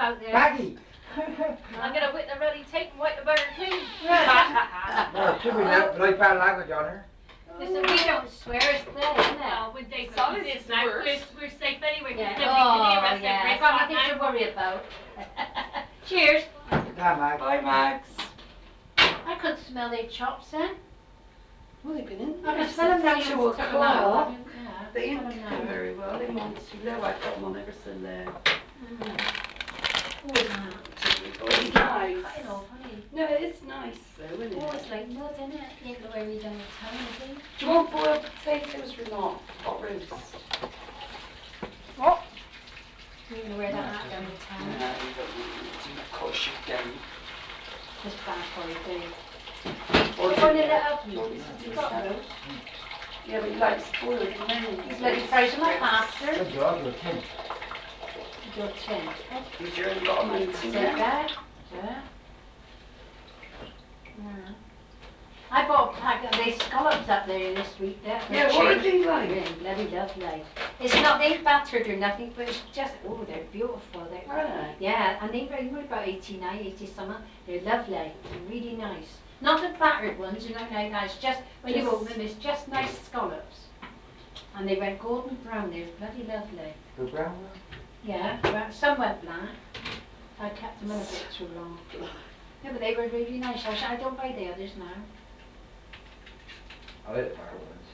about this. Maggie! I'm going to whip the ruddy tape and wipe the burger too. No, it should be like bad language on her. Listen, we don't swear, it's there, isn't it? Well, when they go Solids to this is the now, worst. we're safe anyway because Yeah. nobody can hear Oh, us. yeah. Every I've got spot nothing to now. worry about. Cheers. Yeah, Mag. Bye, Max. I could smell their chops then. Well, they've been in I there can smell them now. since You 2 took them out. o'clock. Yeah, They smell ain't them cooking now. very well. They're on too low. I've got them on ever so low. Who is that? Oh, it's nice. Cutting off, honey. No, it's nice though, isn't Oh, it? it's like mud, isn't it? He ain't the way we done the tongue, is he? Do you want boiled potatoes or not? Hot roast? What? He ain't the way that done the tongue. No, you don't need to. Of course you don't. It's bad for you, Dave. Or Put do one in you? the oven. Do you want me to You do got that? those. Yeah, but he likes boiled and then He's let you fry them up after. Thank you, I'll do a tin. Do a tin. Because you only got a mountain That's it then. there. Yeah. I bought a pack of these scallops up there this week. Yeah, what are they like? Really bloody lovely. It's not, they ain't battered or nothing, but it's just, oh, they're beautiful. Are they? Yeah, and they're about 89, 80 something. They're lovely. They're really nice. Not the battered ones, you know, like that. It's just, when you open them, it's just nice scallops. And they went golden brown. They're bloody lovely. The brown one? Yeah, well, some went black. I kept them in a bit too long. Yeah, but they were really nice. I don't buy the others now. I like the brown ones.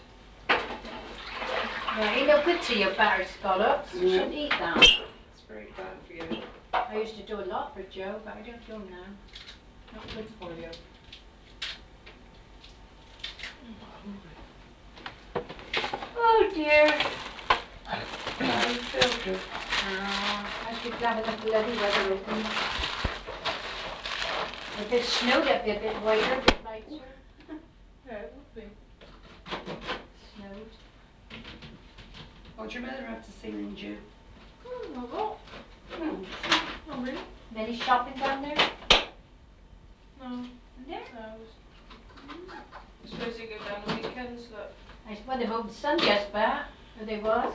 No, ain't no good to your battered scallops. You shouldn't eat that. It's very bad for you. I used to do a lot for Joe, but I don't do them now. Not good for you. Oh dear. How you feel good? I should be having the bloody weather open. If it snowed, it'd be a bit whiter, a bit lighter. Yeah, it would be. Snowed. What'd your mother have to say then, Joe? Not a lot. No. Not really. Many shopping down there? No. In there? No. I suppose they go down the weekends, look. Well, they moved the sun just back. Or they was.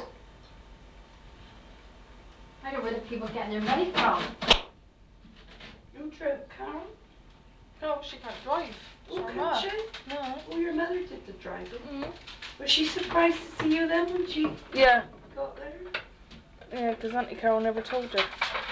I don't know where the people getting their money from. Who drove, Carol? No, she can't drive. Oh, So can't she? No. Oh, your mother did the driving. Mm. Was she surprised to see you then when she Yeah. got there? Yeah, because Auntie Carol never told her.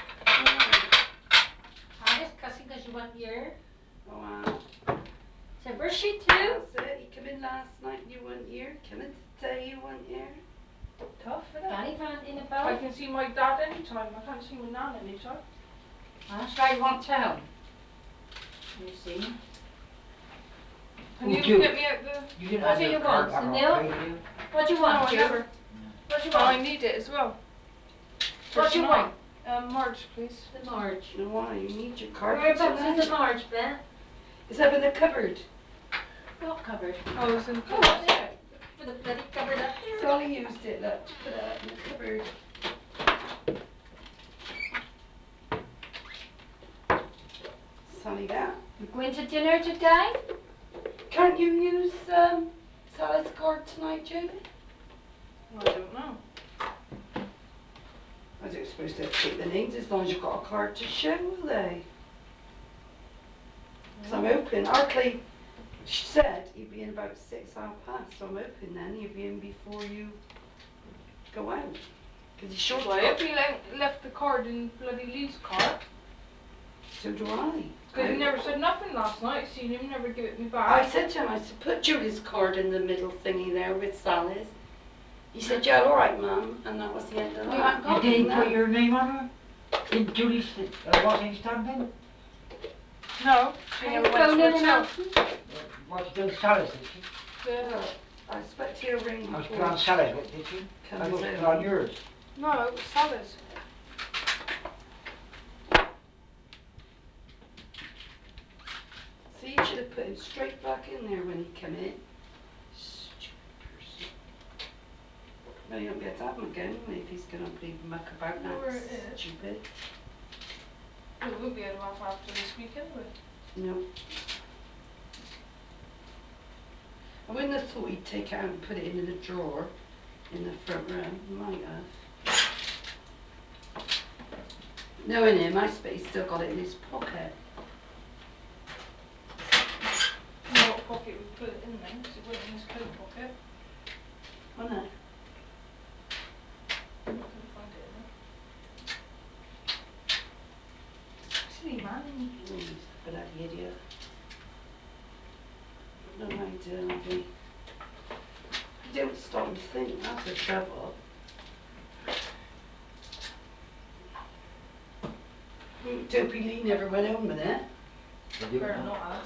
I just cussing because you weren't here. Oh, wow. So where's she too? That's it. You come in last night and you weren't here. Come in today you weren't here. Tough, isn't it? Granny van in the I boat. can see my dad anytime. I can't see my nan anytime. That's right, you want town. You see. Can Oh, you Joe, get me out the... you didn't What have do your you card want? back The on milk? play, did you? What do you No, want, I Joe? never. What do you Oh, I want? need it as well. What do you tonight. want? Marge, please. The Marge. No, why? You need your card for Whereabouts tonight. is the Marge, Ben? It's up in the cupboard. What cupboard? Oh, it's in the Oh, cupboard. up there. For the bloody cupboard up there. Sally used it, look. She put it up in the cupboard. Sally that. You going to dinner today? Can't you use Sally's card tonight, Julie? I don't know. I don't suppose they'll take the names as long as you've got a card to show, will they? Because I'm hoping, Arkley said he'd be in about 6, 30, so I'm hoping then he'll be in before you go out. Because he's sure Well, I hope he left the card in bloody Lee's car. So do I. Because he never said nothing last night. Seen him never give it me back. I said to him, I said, put Julie's card in the middle thingy there with Sally's. He said, yeah, all right, Mum, and that was the end of that. Did they put your name on her? Did Julie wasn't stamping? No, she never went to her till. What she done Sally's, did she? Yeah. Well, I expect he'll ring I was put before on Sally's, did she? I comes was out. put on yours. No, it was Sally's. So you should have put him straight back in there when he came in. Stupid person. Well, you won't be able to have him again if he's going to be muck about No, where it that is. stupid. Well, we won't be able to have after this week anyway. No. I wouldn't have thought he'd take it out and put it in the drawer in the front room. He might have. Knowing him, I expect he's still got it in his pocket. know what pocket we put it in then, because it wasn't in his coat pocket. Wasn't it? I couldn't find it in it. Silly man, isn't he? Oh, he's a bloody idiot. No idea, have he? You don't stop and think, that's the trouble. Dopey Lee never went home with it. Did you Better not? not have.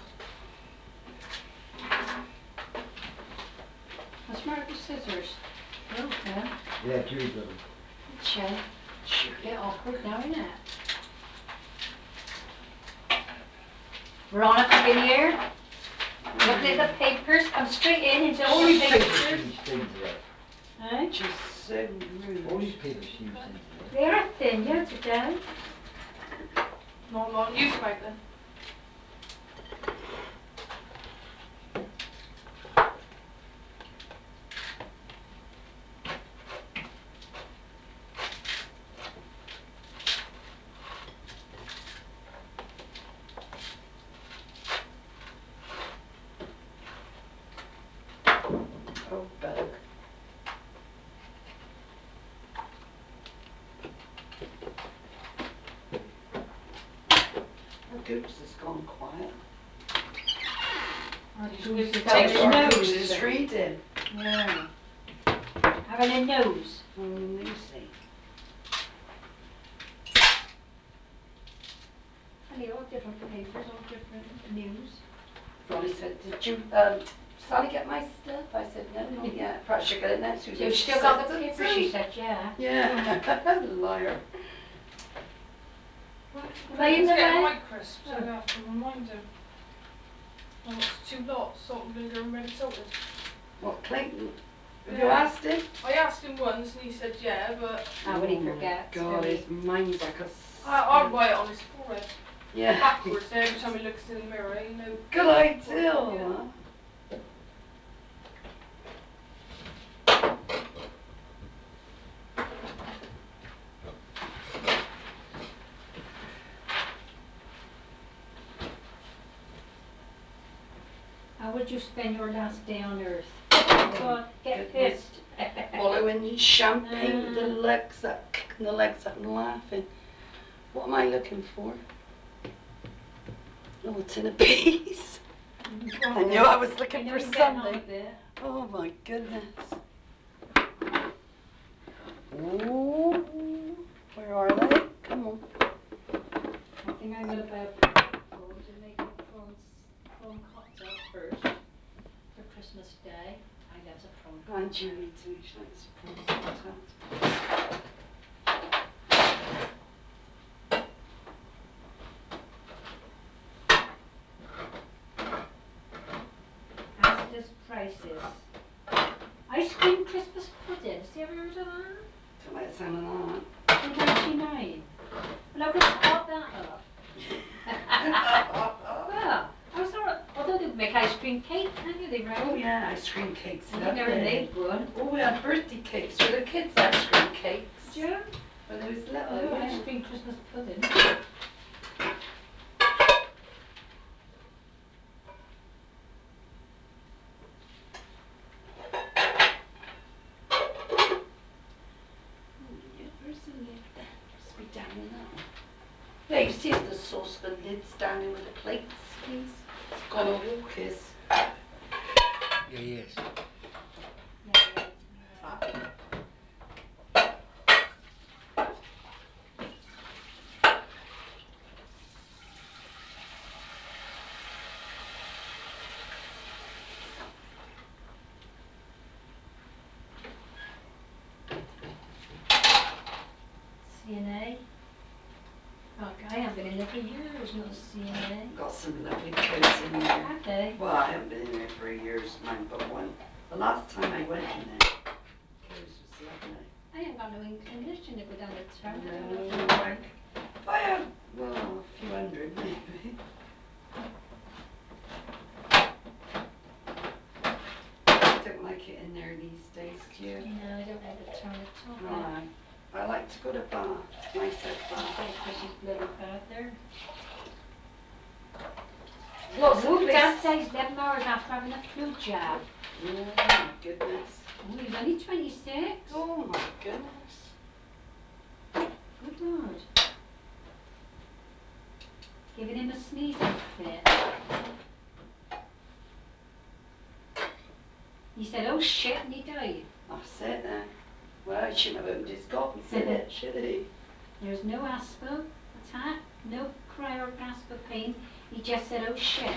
What's the matter with the scissors? Broken. Yeah, Julie got them. Che. Julie. Bit awkward now, isn't it? Veronica been here? Looking at the papers, come straight in and just All the these papers papers. seem thin today. Eh? Just so All rude. these papers seem thin today. They are thin, yeah, today. Not a lot of news about them. Oh, bug. Our goose has gone quiet. Our He's goose busy is Our, having taking a our our goose nose. is reading. Yeah. Having a nose. Lucy. Funny, all different papers, all different news. Ronnie said, did you, Sally get my stuff? I said, no, not yet. Perhaps she'll get it next week. You've She still got said the that paper, too. she said, yeah. Yeah, liar. Well, if Am I in Clayton's the getting way? my crisps, I'm Oh. going to have to remind him. I want 2 lots, salt and vinegar and ready salted. What, Clayton? Have you Yeah. asked him? I asked him once and he said yeah, but Ah, when he Oh my forgets, God, will he? his mind's like a I'll sieve. write it on his forehead. Yeah. Backwards, then every time he looks in the mirror, you know Good what idea, to forget. huh? How would you spend your last day on earth? Oh, God, get goodness. pissed. Wallowing in champagne with the Uh. legs up, kicking the legs up and laughing. What am I looking for? Oh, a tin of peas. I knew I was looking You know for you're getting on a something. bit. Oh my goodness. Ooh, where are they? Come on. I think I'm going to buy a packet of prawns and make a prawn cocktail first for Christmas Day. I love a prawn And cocktail. Julie too, she likes prawn cocktails. Asda's prices. Ice cream Christmas pudding. Has you ever heard of that? Don't like the sound of that. £2.99. Well, I could top that up. Well, I was thought, although they make ice cream cake, can't you? They Oh reckon. yeah, ice cream cakes, I've never lovely. made one. Oh, we had birthday cakes for the kids, ice cream cakes. Did you? When they was little, Oh, yeah. ice cream Christmas pudding. Oh yeah, where's the lid then? Must be down in that one. Yeah, you see the saucepan lid's down in with the plates, please. It's gone a walkers. Yeah, yes. Yeah, yeah. CNA. Oh, I haven't been in there for years, not CNA. Got some lovely coats in there. Have they? Well, I haven't been in there for years, mind, but the last time I went in there, clothes was lovely. I ain't got no inclination to go down the town. I don't know if No, I can. if I had, well, a few hundred maybe. I don't like it in there these days, do you? No, I don't like the town at all. No, I like had to go to Bath, nice out Bath. Okay, Chrissy's bloody bad there. Lots of Oh, Dad places. says 11 hours after having a flu jab. Oh my goodness. Oh, he's only 26. Oh my goodness. Good Lord. Giving him a sneezing fit. He said, oh shit, and he died. That's it then. Well, he shouldn't have opened his gob and said it, should he? There's no asthma attack, no cry or gasp of pain. He just said, oh shit.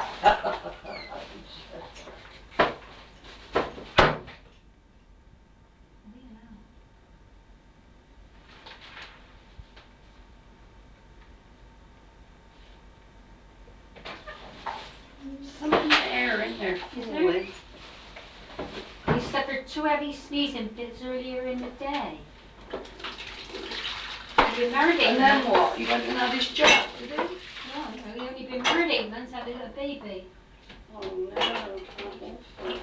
Bloody hell. Something in the air in there Is there? falling. He suffered 2 heavy sneezing fits earlier in the day. He'd been married 8 And then months. what? He went and had his jab, did he? Well, no, he only been married 8 months, had a little baby. Oh no, how awful.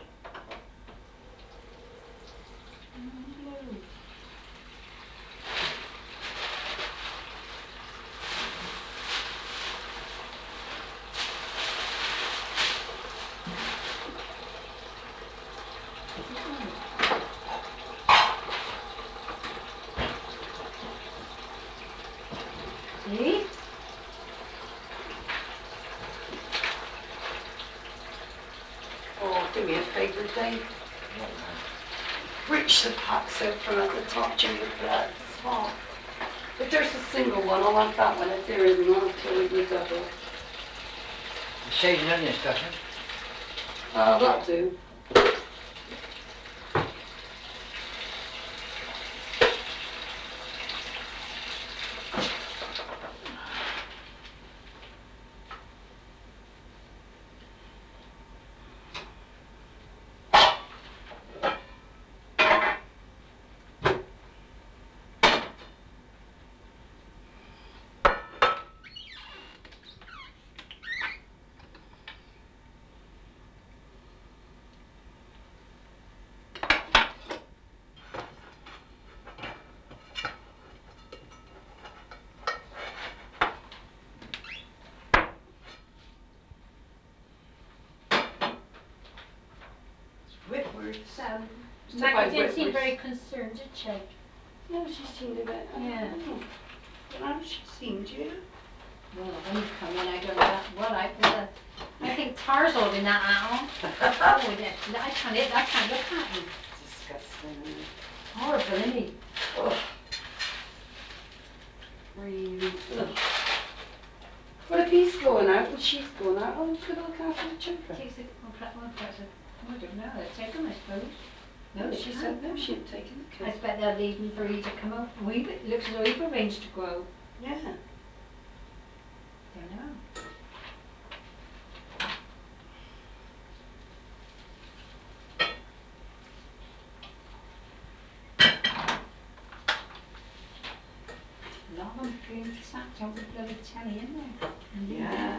Blue. Good Lord. See? Oh, do me a favour, Dave. What now? Reach the packs out from at the top, Ginger, for that small. If there's a single one, I'll have that one. If there isn't, I'll have to order the double. The sage and onion stuffing. That'll do. Whitworth's. Still by Maggie didn't seem Whitworth's. very concerned, did she? No, she seemed a bit. Yeah. Don't know how she seemed, you. Well, I've only come in, I don't know that well. I think Tar's holding that hat on. Oh, I can't look at him. Disgusting, isn't it? Horrible, isn't he? Ugh. Really. Ugh. But if he's going out and she's going out, who's going to look after the children? Takes it, perhaps I don't know, they'll take him, I suppose. No, No, they she can't. said no, she ain't taking the I kids. expect they'll leave him for Eve to come out. It looks as though Eve arranged to go out. Yeah. Don't know. A lot of them being tapped out the bloody telly, isn't there? And leaving. Yeah.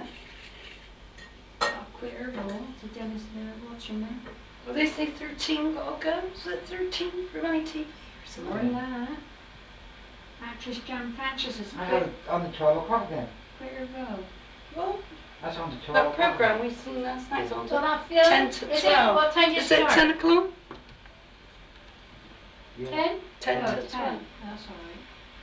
Quit her role to Dennis there watching them. Well, they say 13 got to go. Is it 13 from ITV or something? More than that. Actress Jan Francis has I quit, got it on the 12 o'clock again. quit her role. What? That's on the 12 That o'clock again. programme we seen last night is on Well, to that film, 10 to is 12. it? What time did it Is it start? 10 o'clock? Yeah. 10? 10 Oh, to 10. 12. That's alright.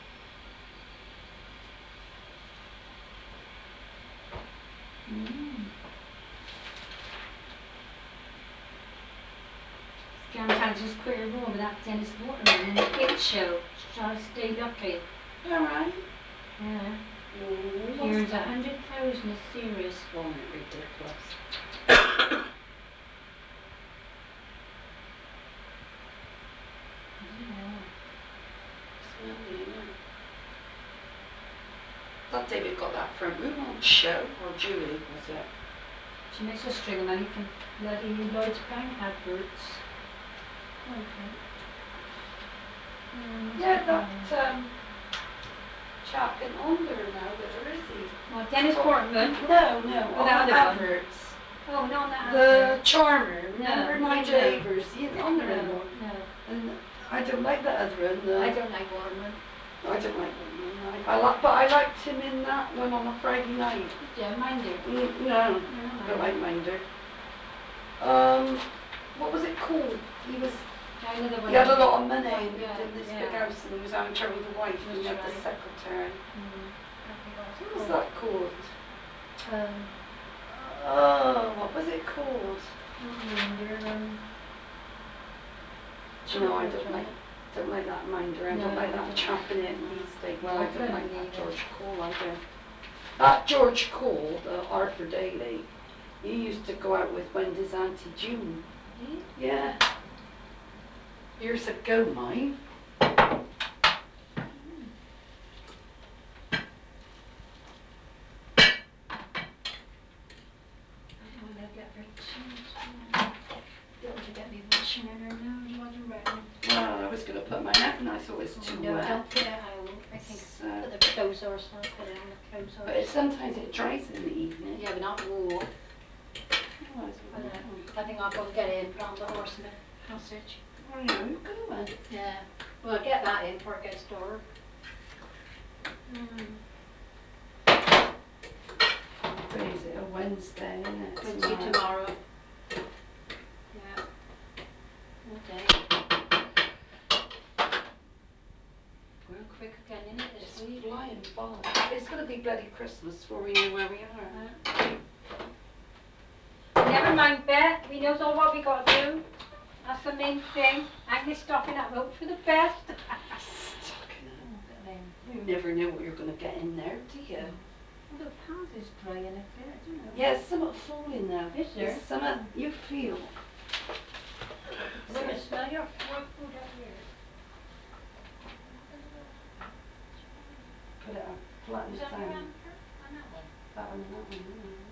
Jan Francis quit her role with that Dennis Waterman in the It Show. Shall Stay Lucky. All right. Yeah. Oh, She what's earns that? 100,000 a series. Oh, ridiculous. Yeah. Smelly, isn't it? Thought David got that front room on the show, or Julie, was it? She makes a string of money from bloody Lloyd's Bank adverts. Okay. Yeah, that chap isn't on there now with her, is he? What, Dennis Oh, Portman? no, no, Oh, on that the other one. adverts. Oh, not on that The advert. Charmer, No, remember he Nigel no. Avers? He ain't on there No, anymore. no. And I don't like the other one. I don't like Waterman. I don't like Waterman. But I liked him in that one on a Friday night. Did you? Minder. No, No, don't like Minder. What was it called? Another one. He had a lot of money Oh, and lived in this big house and he was having trouble with the wife and he That's had the right. secretary. Can't think what What it's was called. that called? Um, What was it called? not Minder. No, I I'll don't try like it. don't like that Minder. I No, don't like I that don't chap in like it, no. Lee State. Well, I don't Couldn't like that either. George Cole either. That George Cole, the Arthur Daly, he used to go out with Wendy's Auntie June. Did you? Yeah. Years ago, mine. Oh, I'll get Richie as well. Don't to get me washing in her now. She wasn't ready. Well, I was going to put mine out and I thought it was Oh, too no, wet. don't put it out. I think So, put the clothes horse. I'll put it on the clothes but horse. sometimes it dries in the evening. Yeah, but not wool. Oh, I don't know. I think I'll go and get it and put on the horse in the passage. Oh, yeah, you go then. Yeah. Well, I'll get that in before it gets dark. What day is it? A Wednesday, isn't it? Wednesday tomorrow. Yeah. Okay. Going quick again, isn't it, this It's week? flying by. It's going to be bloody Christmas before we know where we are. Never mind, Bet. We knows all what we got to do. That's the main thing. Agnes stocking up hope for the best. Stocking up. Oh, get them. You never know what you're going to get in there, do you? Although pans is drying a bit, I don't know. Yeah, something falling now. Is there? There's something you feel. I'm going to smell your food up here. Put it up, flatten Is it that your down. anchor? On that one? That one and that one,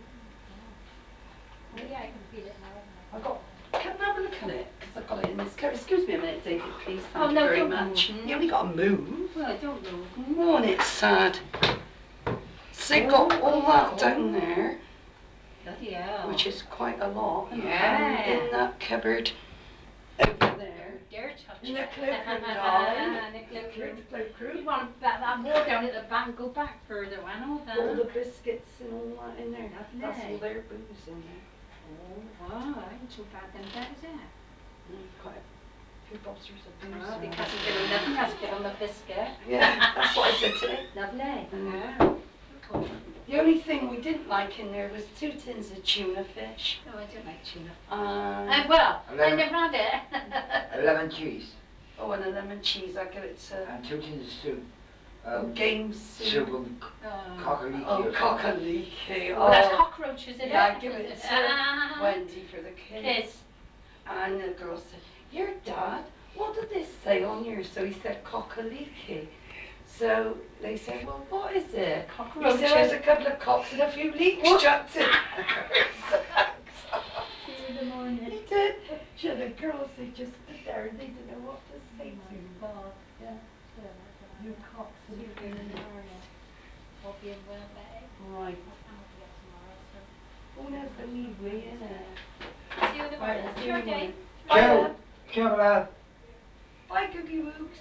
Oh yeah, I can feel it now. I got, come and have a look at it, because I've got it in this coat. Excuse me a minute, David, please. Oh, Thank no, you very don't much. move. You only got to move. Well, don't move. Won't it sad? So you've got all that down there, Bloody hell. which is quite a lot, and Yeah. in that cupboard over there. Dare touch In it. the cloakroom, darling. In the cloakroom. The cloakroom. You want that more down at the back and go back further, one all that. All the biscuits and all that in there. Lovely. That's all their booze in there. Oh, wow, that ain't too bad then, Bet, is it? Quite a few boxers of booze. Well, if he hasn't given nothing, let's give him a biscuit. Yeah, that's what I said today. Lovely. Yeah. The only thing we didn't like in there was 2 tins of tuna fish. No, I don't like tuna. Well, I never had it. A lemon cheese. Oh, and a lemon cheese. I'll give it to. And 2 tins of soup. Game Soup soup. of cockaleekie Oh, or something. cockaleekie. Oh, that's cockroaches, isn't yeah, it? I give it to Wendy for the kids. And the girl said, "Your dad, what did this say on yours?" So he said cockaleekie. So they said, "Well, what is it?" Cockroaches. He said, "There's a couple of cocks and a few leeks chucked in." 2 in the morning. He did. So the girls, they just stood there and they didn't know what to say Oh to my him. God. Yeah. You cocks and 2 a few in the leeks. morning. Hope you're well, Betty. Right. I can't wait to get tomorrow, so. Oh, no, it's a wee wee, isn't it? See you in the Right, morning. see you Sure in the morning. thing. Bye, Ciao. love. Ciao, lad. Bye, Cookie Wooks.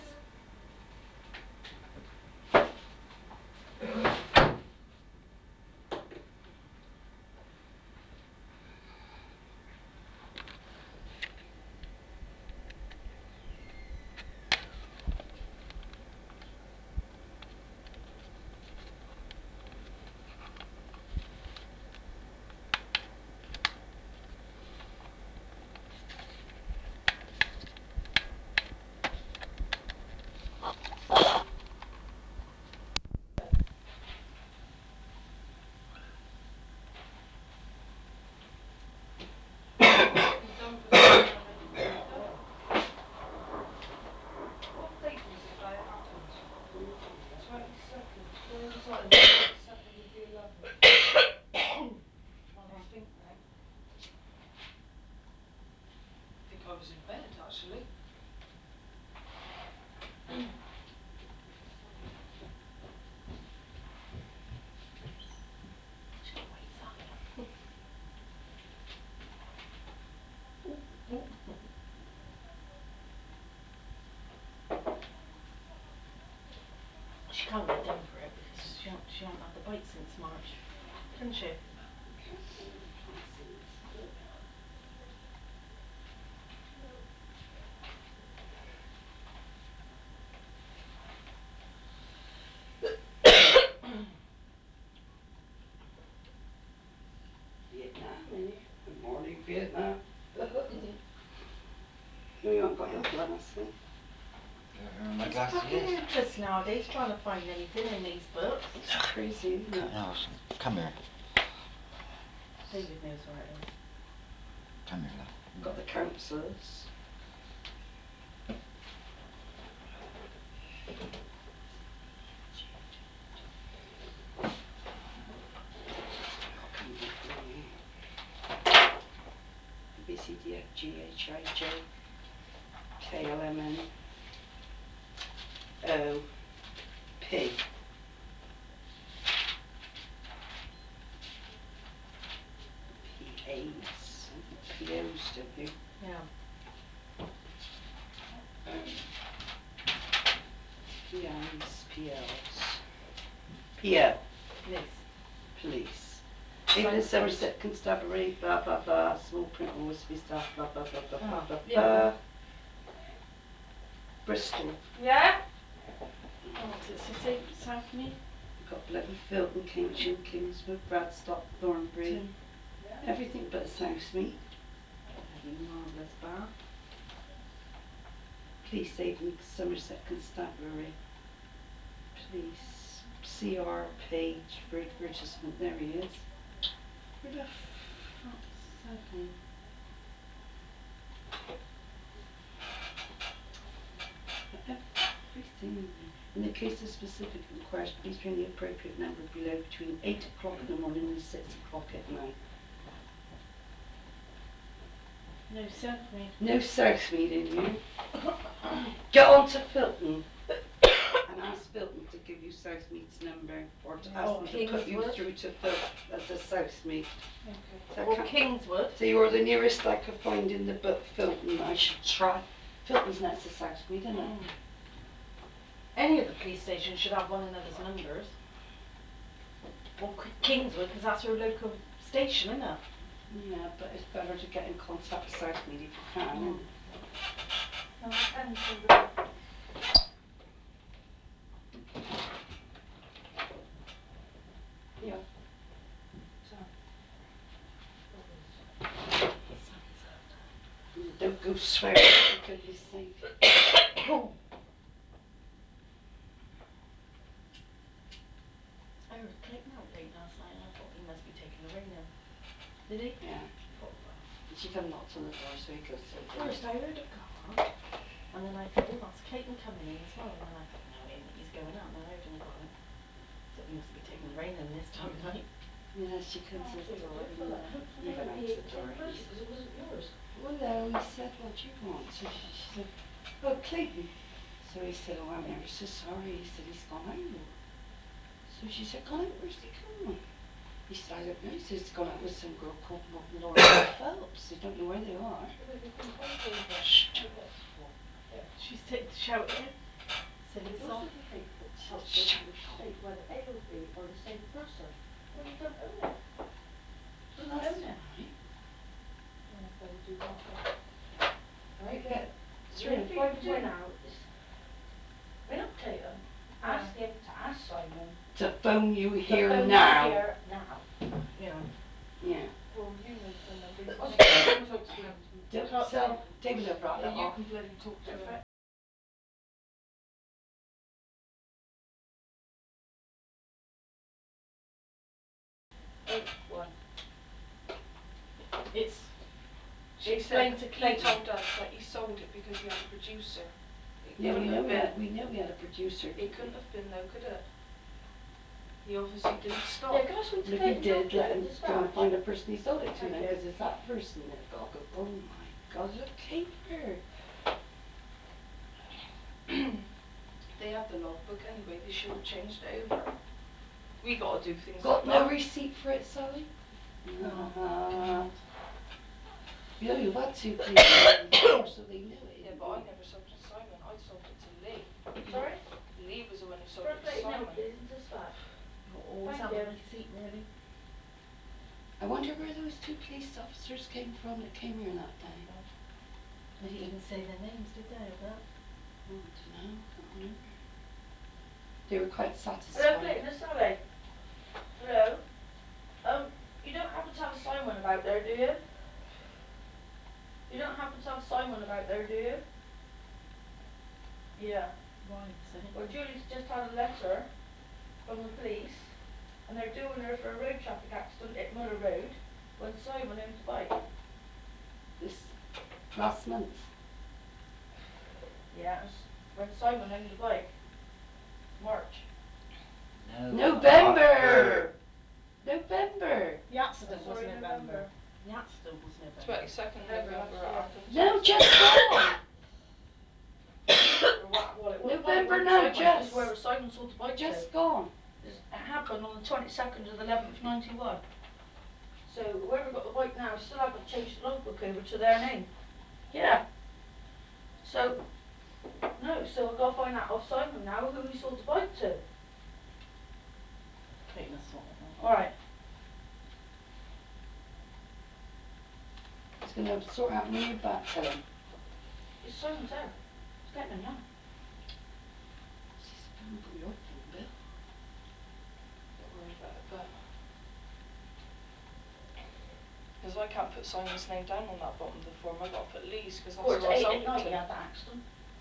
She can't get done for it because she hasn't had the bite since March, can she? Can't remember the Parsons. Look. Vietnam, innit? Good morning, Vietnam. You haven't got your glasses. My It's glasses, fucking yes. hopeless nowadays trying to find anything in these books. It's crazy, isn't it? No, come here. David knows where it is. Come here, love. Got the counsellors. What can we do here? A, B, C, D, F, G, H, I, J, K, L, M, N, O, P. PAs and POs, don't you? Yeah. PIs, PLs. PO. Police. Police. England, Signpost. Somerset, Constabulary, blah blah blah, small print always be staff, blah blah blah blah blah Oh, blah yeah. blah. Bristol. Yeah? Oh, what's it say? Southmead? We've got bloody Filton, Keynsham, Kingswood, Bradstock, Thornbury. Tim. Everything but Southmead. Bloody marvellous bar. Police Avon, Somerset Constabulary. Police. CR page for advertisement. There he is. Where the fuck's Southmead? Everything. In the case of specific inquiries, please ring the appropriate number below between 8 o'clock in the morning and 6 o'clock at night. No, Southmead. No Southmead in here. Get on to Filton and ask Filton to give you Southmead's number, or to ask them to put you Kingswood. through to Southmead. Okay. So, Or Kingswood. so you're the nearest I could find in the book, Filton. I should try. Filton's next to Southmead, isn't it? Any of the police stations should have one another's numbers. Or Kingswood, because that's your local station, isn't it? Yeah, but it's better to get in contact with Southmead if you can, isn't it? Now the pen's still there. Yeah. Sam. Don't go swearing, for goodness sake. I heard Clayton out late last night and I thought he must be taking the rain in. Did he? Yeah. Poor lad. And she come knocked on the door, so he goes to the door. First I heard a car and then I thought, oh, that's Clayton coming in as well, and then I thought, no, he's going out, and then I heard him go out. Thought he must be taking the rain in this time of night. Yeah, she comes to the door and he went out to the door. And he said, it wasn't yours. well, hello, he said, what do you want? So she said, oh, Clayton. So he said, oh, I'm ever so sorry. He said, he's gone out. So she said, gone out, where's he gone? He said, I don't know. He said, he's gone out with some girl called Laura Phelps. They don't know where they are. But they couldn't find you anything. Shh, Have a look. There. She's shouting at him. Silly It sod. also be helpful Shut to up. state whether A or B are the same person. Well, you don't own it. Well, You don't that's own it. all right. Oh, better do that then. Right? Get Then through. if I went out, ring up Clayton, ask him to ask Simon To phone you to here phone now. you here now. Yeah. Yeah. Well, you know the phone number. You What's can talk to him. Don't Can't tell David to rattle yeah, it you off. can bloody talk to him. Oh, one. It's She explained said to he Clayton. told us that he sold it because he had a producer. It Yeah, couldn't have been. we know we had a producer. It couldn't have been though, could it? He obviously didn't stop. Yeah, can I speak to But if he Clayton did, Doctor let at him go and dispatch? find the person he sold it to Thank then, you. because it's that person that's got to go. Oh my God, it's a caper. They had the logbook anyway. They should have changed it over. We got to do things Got like no that. receipt for it, Sally? Oh God. You know, you've had two police before, so they knew it, Yeah, isn't but I it? never sold it to Simon. I sold it to Lee. Sorry? Lee was the one who sold For a it to plate now, Simon. please, and to Spag. You'll always Thank have a you. receipt, nearly. I wonder where those two police officers came from that came here that day. They didn't even say their names, did they, of that? Oh, I don't know. Can't remember. They were quite Hello, satisfied. Clayton, it's Sally. Hello. You don't happen to have Simon about there, do you? You don't happen to have Simon about there, do you? Yeah. Why? Say it. Well, Julie's just had a letter from the police, and they're doing her for a road traffic accident at Muller Road when Simon owned the bike. This last month. Yeah, when Simon owned the bike. March. November! November! The accident was Sorry, November. The accident was November. 22nd November last November it year. happened. No, just gone! Well, it November, wasn't no, Simon, it was just. whoever Simon sold the bike to. Just gone. It happened on the 22nd of the 11th, 91. So whoever got the bike now still haven't changed the logbook over to their name. Yeah. So, no, so I've got to find out off Simon now who he sold the bike to. Clayton will sort it out. Alright. He's going to sort out when you're back, tell him. It's Simon's there. It's getting him now. What's his phone? Got your phone, Bill. Don't worry about it, but because I can't put Simon's name down on that bottom of the form, I got to put Lee's because that's Quarter who to I 8 sold at it night he to. had that accident.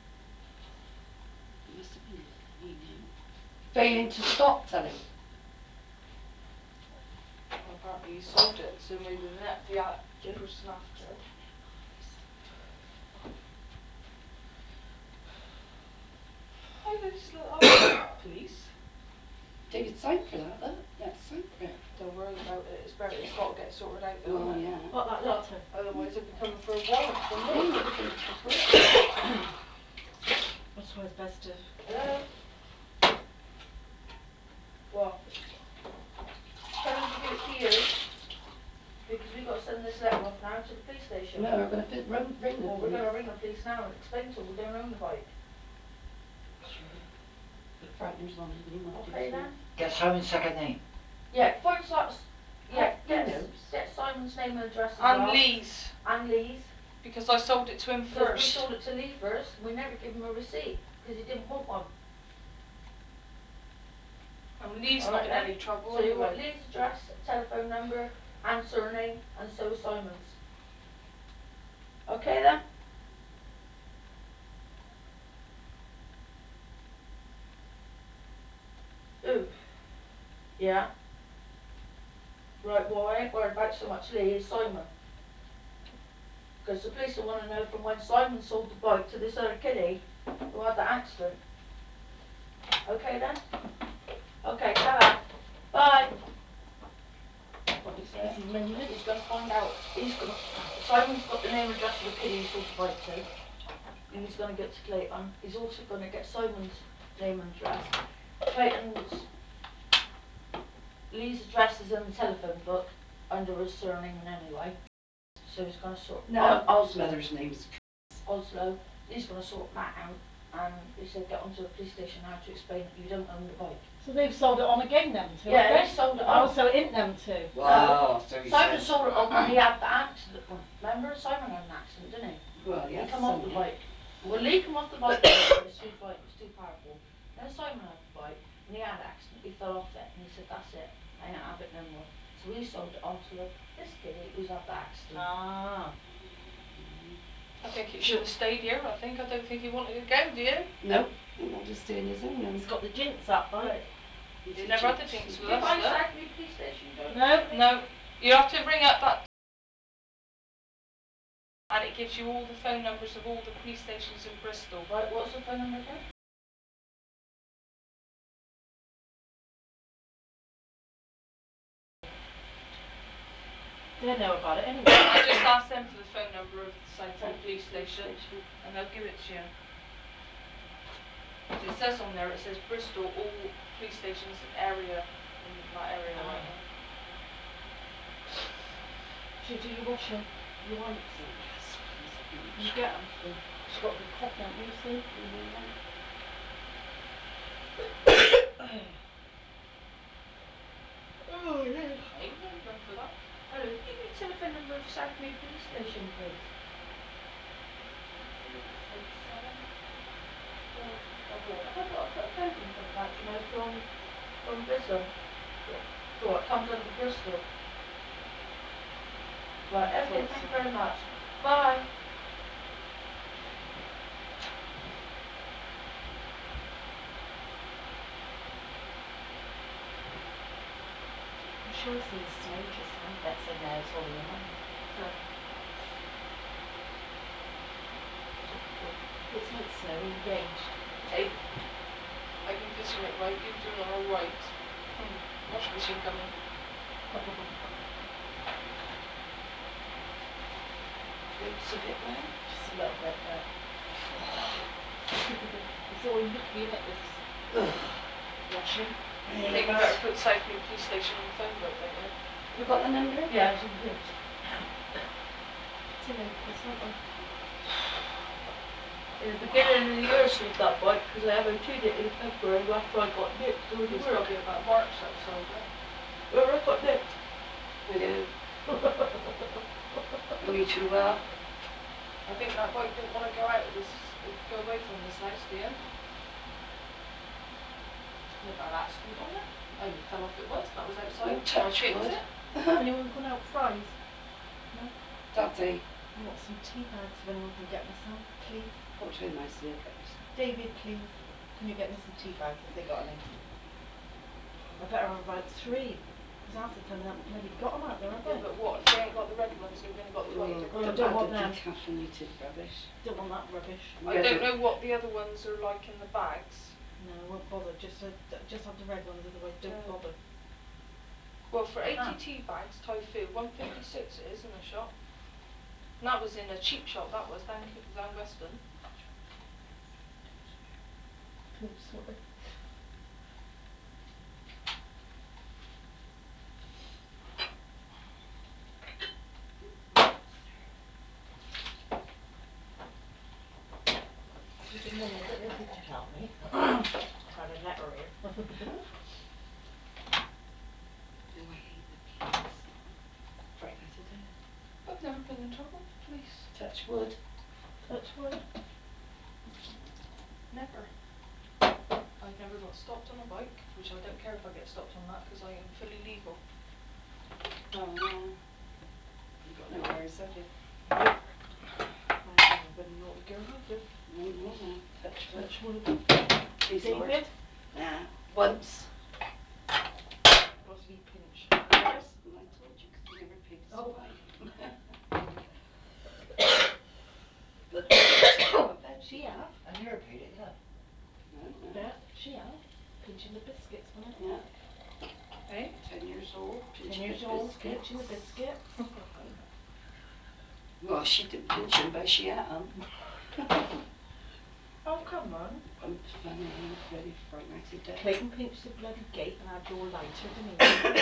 It must have been Lee now. Failing to stop, tell him. Well, apparently he sold it, so maybe the person after. Hi, police. David signed for that, look. You had to sign for it. Don't worry about it. It's better. It's got to get sorted out, though, Well, isn't it? yeah. What, that letter? Otherwise, it'll be coming for a warrant from Oh, me. you're looking for it. That's why it's best to... Hello? What? Tell him to give it to you. Because we've got to send this letter off now to the police station. No, we're going to ring the Well, we're police. going to ring the police now and explain to them we don't own the bike. Sure. Put frighteners on it and you might do Okay something. then? Get Simon's second name. Yeah, yeah, He knows. get Simon's name and address as And well. Lee's, And Lee's. because I sold it to him Because we first. sold it to Lee first, and we never give him a receipt because he didn't want one. And Lee's All not right in then? any trouble So you anyway. want Lee's address, telephone number, and surname, and so is Simon's. Okay then? Ooh. Yeah. Right, well I ain't worried about so much Lee, it's Simon. Because the police will want to know from when Simon sold the bike to this other kiddie who had the accident. Okay then? Okay, ta-da. Bye. What, Yeah. is he ringing him? He's going to find out. Simon's got the name and address of the kiddie he sold the bike to. And he's going to get to Clayton. He's also going to get Simon's name and address. Clayton's Lee's address is in the telephone book under his surname and anyway. So he's going to sort No, Oslo. mother's name's Oslo. He's going to sort that out. And he said get onto the police station now to explain that you don't own the bike. So they've sold it on again, them two, Yeah, have they? he sold it Oh, on. so it ain't them two. Wow, so he Simon says. sold it on when he had the accident. Remember, Simon had an accident, didn't he? Well, He yes, come off the something. bike. Well, Lee come off the bike first, but his food fight was too powerful. Then Simon had the bike, and he had an accident. He fell off it, and he said, "That's it. I ain't have it no more." So he sold it on to this kiddie who's had the accident. Ah. I think it should have stayed here. I don't think he wanted to go, do you? Nope, he wanted to stay in his own He's home. got the jinx up, like. Right. He's never had the jinx with If us, I look. sack me police station, No. Julie? No, you have to ring up that, and it gives you all the phone numbers of all the police stations in Bristol. Right, what's the phone number again? They know about it anyway. Just ask them for the phone number of the Southend police station, and they'll give it to you. So it says on there, it says Bristol, all police stations area, in that area Ah. right there. Should you do your washing? Your whites? Oh, yes, please. You get them? She's got a good coffee, haven't you, Sue? Yeah. Oh dear. Hey, no run for that. Hello, can you give me the telephone number of Southmead Police Station, please? 087 488. Have I got to put a code in for that, do you know, from Brisbane? So it comes under Bristol. Right, I okay, thought thank so. you very much. Bye. I'm sure it's in the snow just now. Bet say no, it's all in your mind. No. It's meant to snow and arranged. Hey, I can vision it right. You doing all right. Wash machine coming. Boots a bit wet? Just a little bit, but it's all nookie in it, this washing. Any I other think you bad? better put Southmead Police Station on the phone book, don't you? Have you got the number? Yeah, it's in boots. Tin Opus, aren't they? In the beginning of the year I sold that bike because I MOT'd it in February after I got nicked doing the It's work. got to be about March that you sold it. Where I got nicked. I do. Know me too well. I think that bike didn't want to go out of this, go away from this house, do you? Never had accident on it. I only fell off it once, and that was outside. Oh, I touch chipped wood. it. Anyone gone out fries? No? Daddy, I want some tea bags if anyone can get me some, please. what time is it, guys? David, please. Can you get me some tea bags if they got any? I better have about 3. Because half the time they haven't bloody got them out there, have Yeah, they? but what if they ain't got the red ones? They've only got the white. Oh, They're Oh, gonna. don't don't add want the them. decaffeinated rubbish. Don't want that rubbish. I Yeah, don't know what the other ones are like in the bags. No, I won't bother. Just have the red ones, otherwise don't Yeah. bother. Well, for Aha. 80 tea bags, tofu, 156 it is in a shop. And that was in a cheap shop. That was down Weston. Oh, sorry. Good morning. I don't know if you could help me. I've had a letter here. Oh, I hate the police. Fright me to death. I've never been in trouble with the police. Touch wood. Touch wood. Never. I've never got stopped on a bike, which I don't care if I get stopped on that because I am fully legal. Oh, yeah. You got no worries, have you? Nope. I ain't never been a naughty girl either. No. Touch wood. Touch wood. Please, Lord. David? Nah. Once. What did he pinch? Yes, and I told you because he never paid his Oh. fine. But I got a bed. She have. I never paid it, yeah. No. Beth, she have. Pinching the biscuits, wasn't it? Yeah. Eh? 10 years old. 10 Pinching the years old, biscuits. pinching the biscuit. Well, she didn't pinch him, but she ate him. Oh, come on. I'm funny, bloody fright me to death. Clayton pinched the bloody gate and had your lighter, didn't he? Remember?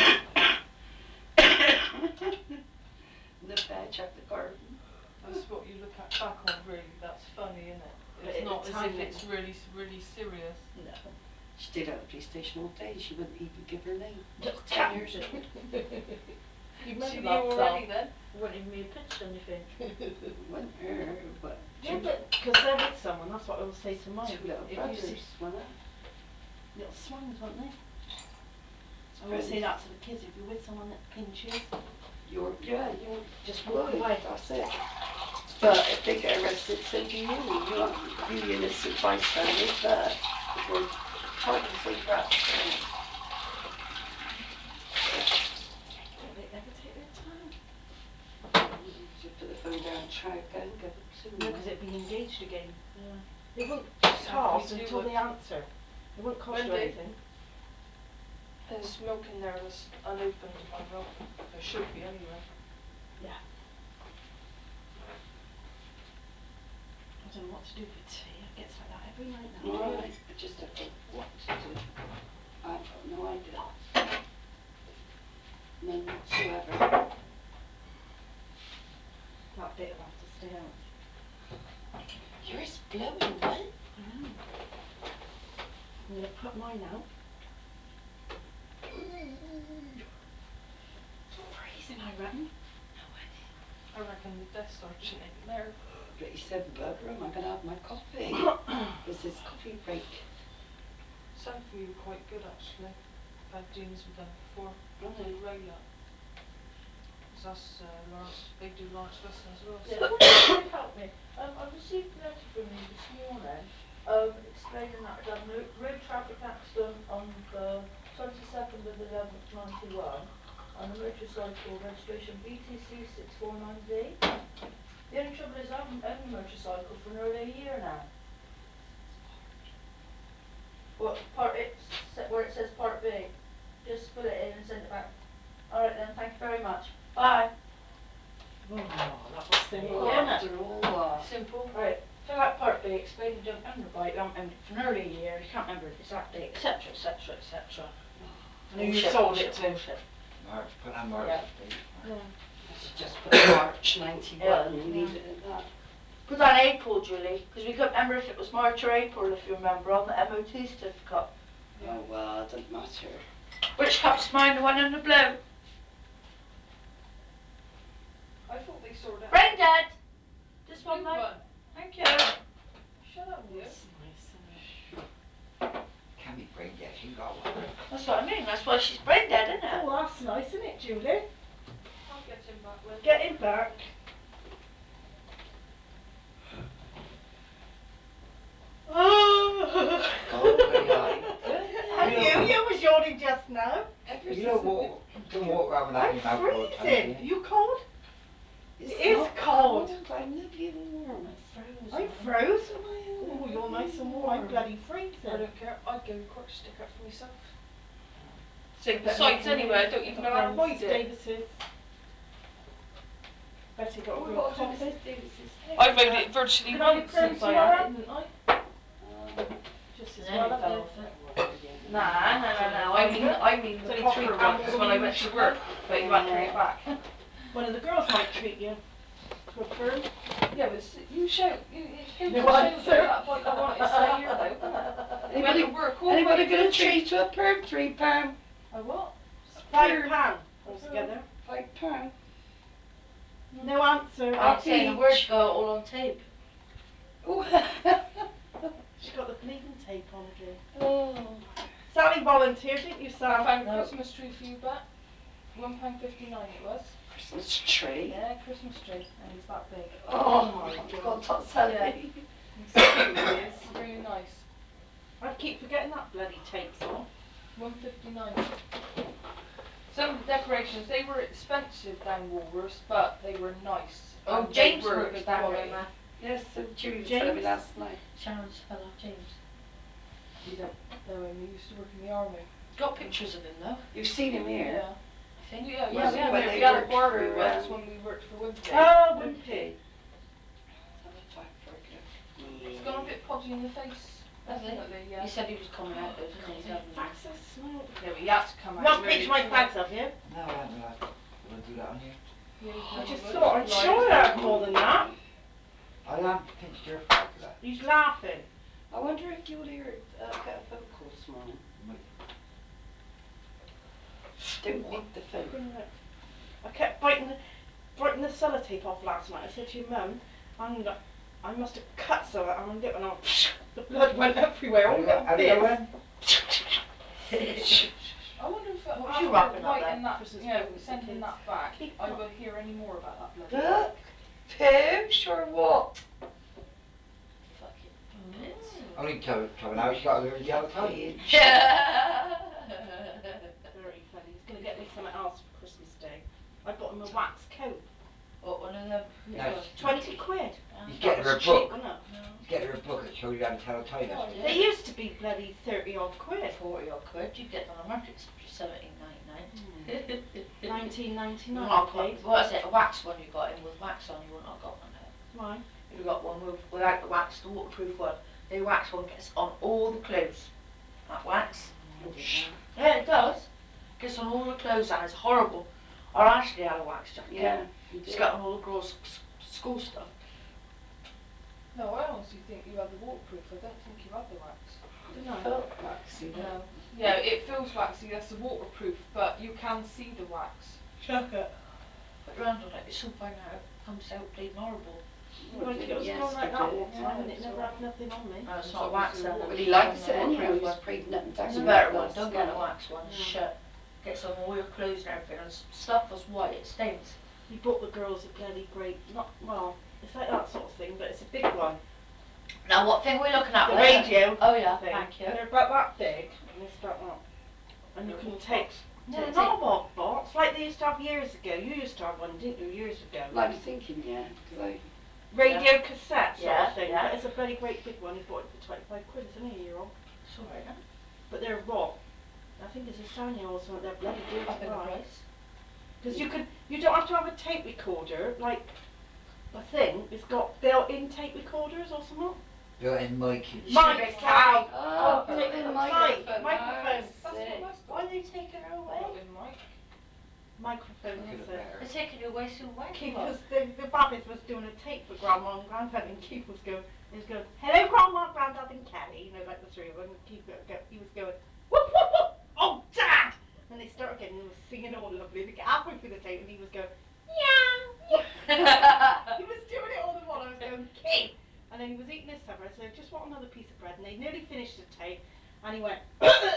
And the veg up the garden. That's what you look at back on, really. That's funny, isn't it? But It's at the not as time if it it's really, really serious. No. She stayed at the police station all day. She wouldn't even give her name. No, She's 10 years can't. old. You She remember knew that, Tom? already then. Wouldn't even be pinched anything. It wasn't her, but Yeah, but because they're with someone, that's what I will say to mine. two little If you see brothers, wasn't it? little swans, weren't they? It's I always pretty. say that to the kids. If you're with someone that pinches, You're just walk good. away. That's it. But if they get arrested, so do you. You innocent bystanders, but we're targeting for accident. Don't they ever take their time? Just put the phone down and try again, give it to No, them. because it'd be engaged again. Yeah. It wouldn't South cost Mead until Leeward. they answer. It wouldn't cost you Wendy, anything. there's milk in there that's unopened, my milk. There should be anyway. Yeah. I don't know what to do for tea. It gets like that every night now, do you? Alright, I just don't know what to do. I've got no idea. None whatsoever. That bit will have to stay out. Yours blowing, what? I know. I'm going to put mine out. Freezing, I reckon. I reckon the Death Star shouldn't in there. But you said bugger, I'm gonna have my coffee. This is coffee break. South View were quite good actually. I've had dealings with them before. Are With they? Rayla. Cause that's Lawrence. They do Lawrence Weston as well. Yeah, So. could you help me? I received a letter from you this morning, explaining that I'd had a road traffic accident on the 22nd of the 11th, 91, on a motorcycle registration BTC 649D. The only trouble is I haven't owned a motorcycle for nearly a year now. What part where it says Part B? Just fill it in and send it back. All right then, thank you very much. Bye. Oh, that was simple, Yeah. wasn't it? After all that. Simple. Right, fill out Part B, explain you don't own the bike, you haven't owned it for nearly a year, you can't remember the exact date, etc, etc, etc. And who you sold it to? Bullshit. March, put on March Yeah. the date. Yeah. I should just put March 91 Yeah. and leave it at that. Put on April, Julie, because we couldn't remember if it was March or April, if you remember, on the MOT certificate. Yeah. Oh well, it doesn't matter. Which comes to mind, the one in the blue? I thought they sorted out. Brain dead! This Blue one, mate. one. Thank you. Shut up, you. That's nice, isn't it? Can't be brain dead, she got one. That's what I mean, that's why she's brain dead, isn't it? Oh, that's nice, isn't it, Julie? I'll get him back, Wendy. Get him back. Oh my And goodness. you was yawning just now. Ever You since don't walk around with that I'm in your mouth all the time, do freezing. you? Are you cold? it's It is not cold. I'm lovely and warm. I froze. I Man. froze. So I am. Oh, I'm you're lovely nice and and warm. I'm warm. bloody I freezing. don't care. I'd go quarter stick up for myself. So I better besides, make a anyway, I move. don't I've even got know how to to go avoid Mrs it. Davis's. Betty got Oh, a we've real got to do coffee. Mrs. Davis's. I've made Yeah. it virtually Can I do once perm since I had tomorrow? it, didn't I? Just as There well, we have go. you? Oh, well, in the end of the Nah, evening. no, It's no, only a no. fiver. I mean It's the only coffee £3 packets when when you I went use to your work, card. but you can't take it back. One of the girls might treat you to a perm. Yeah, but you show. It goes No to show answer. though that bike I want to stay here though, isn't it? We went Anybody, to work all the anybody way gonna through. treat you to a perm? £3. A what? It's Perm. £5 altogether. £5. No answer. I ain't saying a word, Each. you got it all on tape. Oh. She got the bleeding tape on again. Oh. Sally volunteered, didn't you, I Sam? found a No. Christmas tree for you back. £1.59 it was. Christmas tree. Yeah, Christmas tree, and he's that big. Oh Oh, my God, God. not Sally. Yeah. He's cute, he is. Really nice. I keep forgetting that bloody tape's on. £1.59. Some of the decorations, they were expensive down Woolworths, but they were nice. Oh, And they James were works good down there, quality. man. Yes, so Julie was telling me James? last night. Sharon's fella, James. You don't know him, he used to work in the army. Got pictures of him though, You've seen him here. Yeah. I think. Yeah, Yeah, you've we seen had him him when here. here. they We had a worked barbie for, once when we worked for Wimpy. Oh, Wimpy. Wimpy. Have a fat burger. He's gone a bit podgy in the face. Has he? Definitely, yeah. He said he was coming out though, didn't he? He's Coffee. having one. Fags are small. Yeah, but he had to come You out want really pinch my to fags up, yeah? No, I haven't realised. You want to do that on you? Yeah, you I bloody just would. thought, I'm Liar. sure I had more than that. I am pinched your fag for that. He's laughing. I wonder if you'll hear get a phone call this morning. Might. Don't need the phone. I kept biting the sellotape off last night. I said to your mum, I must have cut so on my lip and the blood went everywhere, all little How do you go bits. in? I wonder if What was you after wrapping up then? writing that, Christmas you know, presents for sending kids. that back, Keep I up. will hear any more about that bloody Huh? bike. Who? Sure what? Fucking bits. Mm. Only coming out, she got a little yellow tie. Very funny. He's going to get me something else for Christmas Day. I bought him a wax coat. What, one of them? No, Which one? 20 quid. he's That getting was her a cheap, book. wasn't it? He's getting her a book that shows you how to tell a tie Good this week. They idea. used to be bloody 30 odd quid. 40 odd quid. You'd get them on the market for 17.99. 19.99 You I want paid. what is it? A wax one you got in with wax on? You wouldn't have got one there. Why? You got one without the wax, the waterproof one. The wax one gets on all the clothes. That wax. I didn't know. Yeah, it does. Gets on all the clothes and it's horrible. Our Ashley had a wax jacket. Yeah, he It's did. got on all the girls' school stuff. No, I always honestly think you had the waterproof. I don't think you had the wax. Didn't I? Felt waxy though. No. Yeah, it feels waxy. That's the waterproof, but you can see the wax. Check it. Put your hand on it, you'll soon find out it comes out bleeding horrible. Oh, I Like did it it was going like that all the yesterday. time Yeah, and it it's never alright. had nothing on me. No, it's It's not obviously wax the then. Well, waterproof he It's one likes then. it anyhow. waterproof He was one. prating up and down It's a No. with better it one. last Don't get the night. wax one. No. Shit. Gets on all your clothes and everything. And stuff was white. It stains. He bought the girls a bloody great, not, well, it's like that sort of thing, but it's a big one. Now what thing are we looking at? The Where? radio Oh yeah, thing. thank you. And they're about that big, and it's about that. And you Little can wall take, box. no, Take- not a wog box, like they used to have years ago. You used to have one, didn't you, years ago? Well, I'm thinking, yeah, because I. Radio cassette sort Yeah, of thing, yeah. but it's a bloody great big one. He bought it for 25 quid. It's only a year old. It's alright then. But they're what? I think it's a Sanyo or something. They're bloody dear to Up in the buy. price. Because you don't have to have a tape recorder, like, I think it's got built-in tape recorders or something. Built-in mic. Mic, sorry. Oh, take built-in the microphone. microphone. That's what that's Why got. are they taking her away? Built-in mic. Microphone, Could that's have it. better. They're taking you away soon. Why? Because the Babbitts was doing a tape for Grandma and Granddad, and Keith was going, hello Grandma, Granddad and Kelly, you know, like the three of them, and Keith, he was going, whoop, whoop, whoop, oh Dad! And they started again, and he was singing all lovely, and they get halfway through the tape, and he was going, meow, meow. He was doing it all the while, I was going, Keith! And then he was eating his supper, I said, just want another piece of bread, and they nearly finished the tape, and he went,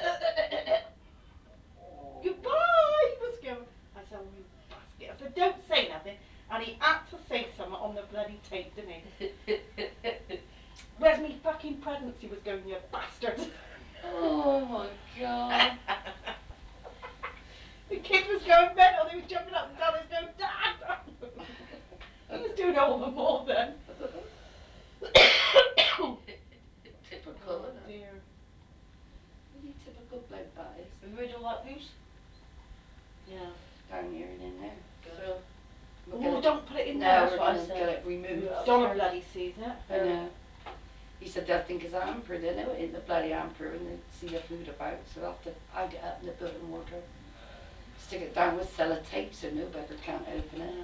goodbye, he was going, I said, oh you basket, I said, don't say nothing, and he had to say something on the bloody tape, didn't he? Where's me fucking presents? He was going, you bastard. Oh my god. The kids was going mental, they was jumping up and down, they was going, Dad! He was doing all the more then. Typical, Oh isn't it? dear. Really typical bloke that is. Have you read all that news? Yeah. Down here and in there. Good. So. Oh, don't put it in No, there. That's we're what I gonna said. get it removed. Yeah. Donna Upstairs. bloody sees it. I know. He said they'll think it's a hamper, they know it ain't the bloody hamper and they see the food about, so they'll have to hang it up in the built-in wardrobe. Stick it down with sellotape so no beggar can't open it. Yeah.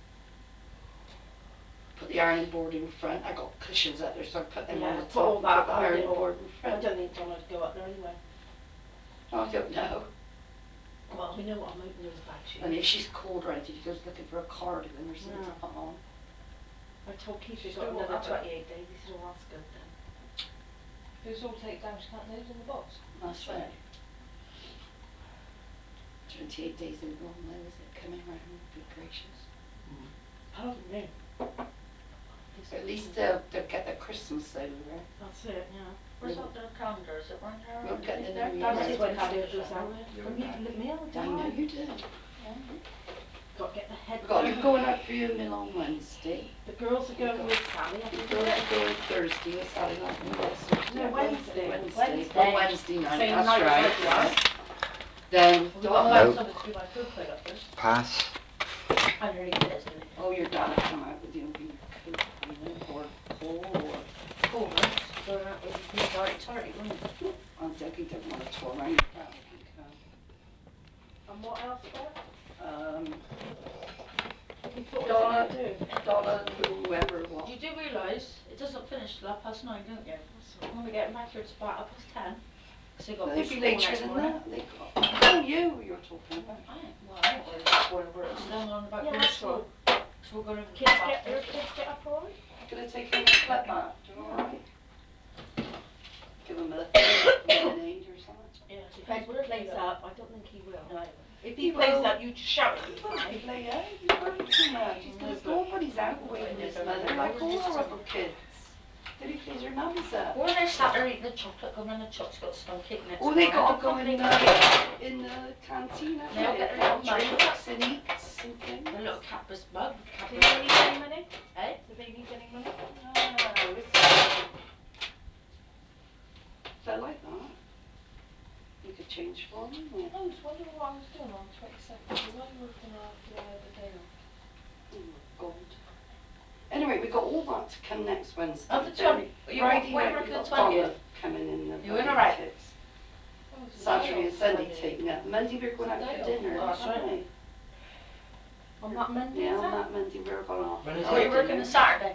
Put the ironing board in front. I got cushions up there, so I put them on Yeah, the put top all and that, put the hold it ironing all. board in I front. don't think Donna would go up there anyway. I don't know. Well, we know what I'm hoping those bags And you. if she's cold or anything, she goes looking for a cardigan or something to Yeah. put on. I told Keith She we got still won't another have it. 28 days. He said, oh, that's good then. If it's all taped down, she can't nose in the box. That's right. 28 days ain't long though, is it? Coming round, good gracious. Pardon me. At least they'll get their Christmas over. That's it, yeah. Where's that little calendar? Is it round there? We'll get the there? new year. That's That's it. Wednesday it Calendar. goes out. You're Don't need right. to let me out, I do know I? you do. Got to get the head Got you down. going out for your mill on Wednesday. The girls are going with Sally, I The think. girls are going Thursday with Sally night and next Thursday. No, Yeah, Wednesday. Wednesday. Oh, Wednesday night. Same That's night right. like Yeah. us. Then Well, we've got to Donna. find Nope. somebody to do my food plate up first. Pass. I nearly did it, didn't Oh, your dad will come out with you and be your coat, you know, or Paul, or Coleman's going out with his new darty, wouldn't he? I'm thinking he don't want to tour around. Your dad can And what else, Beth? come. What we thought we was Donna, going to do? Donna, whoever, what? You do realise it doesn't finish till 9:30, don't you? When we get back here, it's about 10:30. Because they got Well, to they'd go be to school later next than morning. that. They got. Oh, you're talking about. I ain't worried about going over it. It's them on about Yeah, going to that's school. right. So we're going over Kids to get, your kids get up alright? Gonna take him a club bath, alright? Give him a lemonade or something. Yeah, If depends he where plays they go. up, I don't think he will. No, I won't. If he He plays will. up, you just shout at him, He won't fine. play out. He's worried too much. He's No, gonna but score, but he's out away Right, from his they're mother going like all just our other kids. Till he plays her nubbies up. Or they sat there eating the chocolate, going around the chocolate's got stunk cake next Or they morning. gotta They go can't in play that. in the canteen, haven't They'll they? get their Get little mugs. drinks and eats and things. A little Cadbury's mug with Do Cadbury's. they need any money? Eh? Do they need any money? No, listen. They're like that. You could change for them, isn't it? I was wondering what I was doing on the 22nd. So why you working after I had the day off? Oh, God. Anyway, we got all that to come next Wednesday. On the Then 20th. Friday What are you night we working the got 20th? Donna coming in the You in bloody alright? kits. Oh, it's a day Saturday off. and Sunday Monday. taking up. Monday we're going It's out a for day off. dinner, Oh, that's aren't right. we? On that Monday, Yeah, is on it? that Monday we're going off. When for is Oh, it? you're working dinner. the Saturday?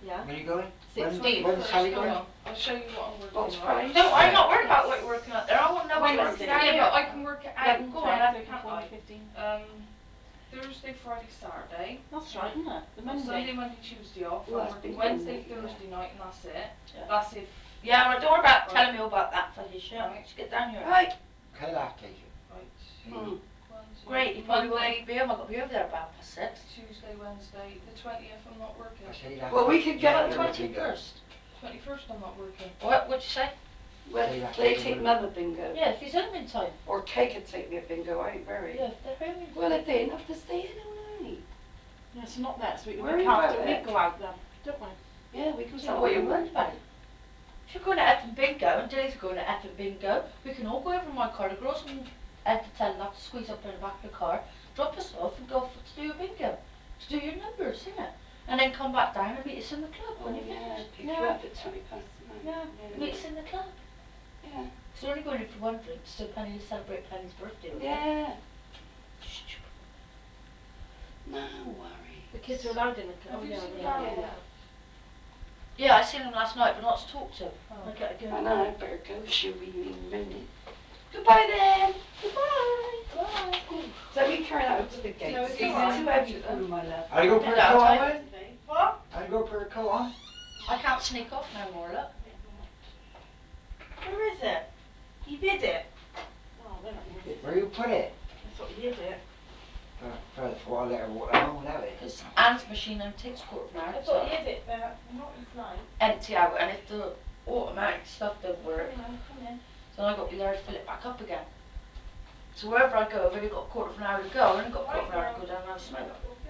Yeah. When are you going? 16th. When's Sally Hold going? on, I'll show you what I'm What's working, right? price? Don't worry, I'm Yeah. not worried about what you're working out there. I want to know what you're Wednesday. working out Yeah, here. but I can work it out. 11, Go on, 12, then. 13, Have one. 14, 15. Thursday, Friday, Saturday. That's right, isn't it? The Got Monday. Sunday, Monday, Tuesday off. Well, I'm that's working bingo, Wednesday, mate, yeah. Thursday night, and that's it. Yeah. That's if. Yeah, well, don't worry about Right. telling me all about that fetish. Yeah, Right. let's get down here. Right. Okay, I'll take it. Right. Hmm. 1, 2, Great, you probably won't Monday, even be home. I've got to be over there about past 6. Tuesday, Wednesday, the 20th. I'm not working. I said he'd have Well, to we take could it. get What, it. Mother bingo. 21st? 21st. I'm not working. What'd you say? Well, So you have to they take take one. mother bingo. Yeah, if he's home in time. Or Kay could take me a bingo, I ain't worried. Yeah, if they're home in time. Well, if they enough to stay in all night. Yeah, so not next week. The Worry week about after, we it. go out then, don't we? Yeah, we can I don't tell know what you're them worried then. about. If you're going to effing bingo and Dilly's going to effing bingo, we can all go over in my car. The girls can enter tell them have to squeeze up in the back of the car, drop us off and go off to do your bingo. To do your numbers, innit? And then come back down and meet us in the club Oh, when you're yeah, finished. pick you Yeah. up at 20 past 9. Yeah, meet us in the club. Yeah. Because we're only going in for one drink, so Penny to celebrate Penny's birthday with it. Yeah. Stupid. No worries. The kids are allowed in the club. Have Oh, you yeah, seen they are. Darren? Yeah. Yeah, I seen him last night, but not to talk to. Oh. I gotta go I now. know, I better go. She'll be in a minute. Goodbye then. Goodbye. Bye. Let me turn out to the gate. No, it's See, all right. too heavy for you, my love. I'll go put a Yeah, coat I'll on take then. What? I'll go put a coat on. I can't sneak off no more, look. Where is it? You hid it? Oh, they're not going to Where you put it? I thought you hid it. For I let her walk home without it. Because Anne's machine only takes a quarter of an hour I to thought you hid it there. Not this night. empty out, and if the automatic stuff don't work, Come on, come in. then I got to be there to fill it back up again. So wherever I go, I've only got a quarter of an hour to go. I've only got a quarter of an hour to go down and have a smoke.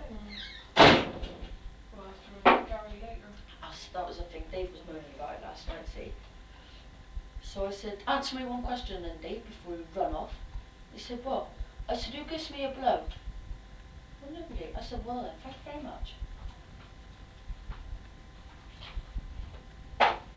We'll have to remind Gary later. That was the thing. Dave was moaning about it last night, see. So I said, answer me one question then, Dave, before you run off. He said, what? I said, who gives me a blow? Well, nobody. I said, well then, thank you very much.